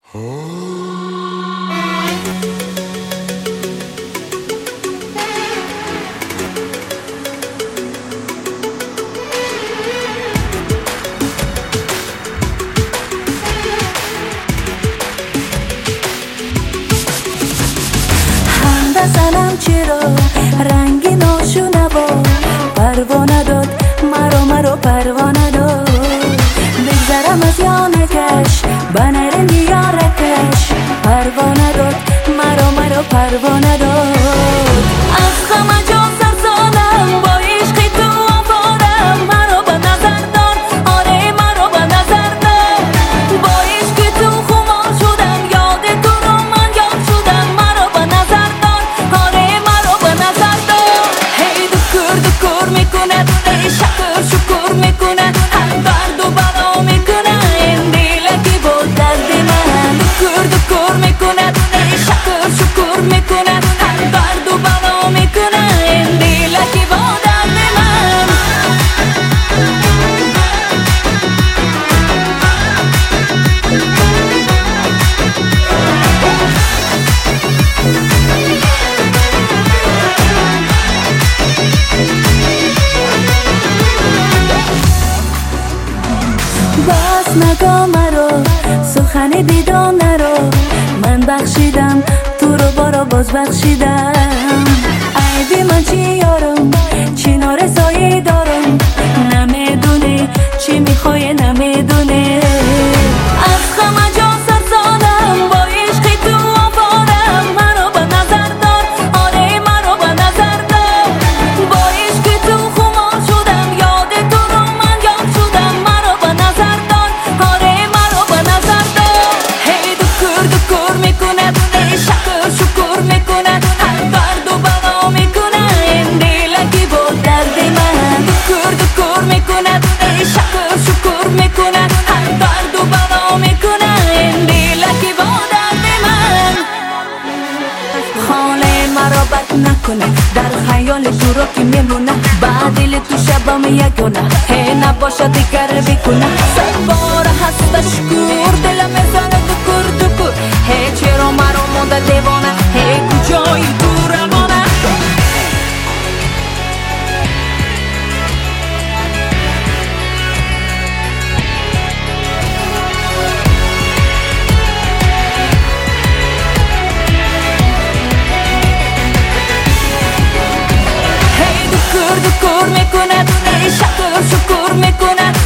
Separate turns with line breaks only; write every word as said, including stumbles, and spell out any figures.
بزنم چرا رنگی ناشونوا پروانه داد مرا مرا پروانه داد بگذرم از یانکش بنرم یارکش پروانه داد مرا مرا پروانه داد از غم جان سرزانم با عشق تو آوارم مرا به نظر دار آره مرا به نظر دار با عشق تو خمار شدم یاد تو رو من یاد شدم مرا به نظر دار آره مرا به نظر دار هی دکر دکر میکنه ای شکر شکر میکنه هر درد و بلا میکنه این دیلکی با درد من دکر دکر میکنه ای شکر شکر میکنه هر درد و بلا میکنه این دیلکی با درد من باز نگاه مرا سخن بیدانه را من بخشیدم تو رو بارا باز بخشیدم عیبی من چی یارم چنار سایه دارم نمیدونه چی میخوای نمیدونه از غم جان سرزانم با عشق تو آوارم مرا به نظر دار آره مرا به نظر دار با عشق تو خمار شدم یاد تو رو من یاد شدم مرا به نظر دار آره مرا به نظر دار هی دکر دکر میکنه ای شکر شکر میکنه هر درد و بلا میکنه این دیلکی با درد من دکر دکر میکنه ای شکر شکر میکنه هر درد و بلا میکنه این دیلکی با درد من حال مرا بد نکنه در خیال تو رو که میمونه بعد دل تو شبم یگونه هی نباشه دیگر بیکنه سر بار هستش کور دلم میزنه دکر دکر هی چرا مرا مونده دیوانه هی کجایی تو روانه هی دکر دکر میکنه ای شکر شکر میکنه